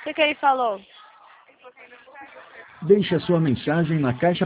que ele falou? Deixe a sua mensagem na caixa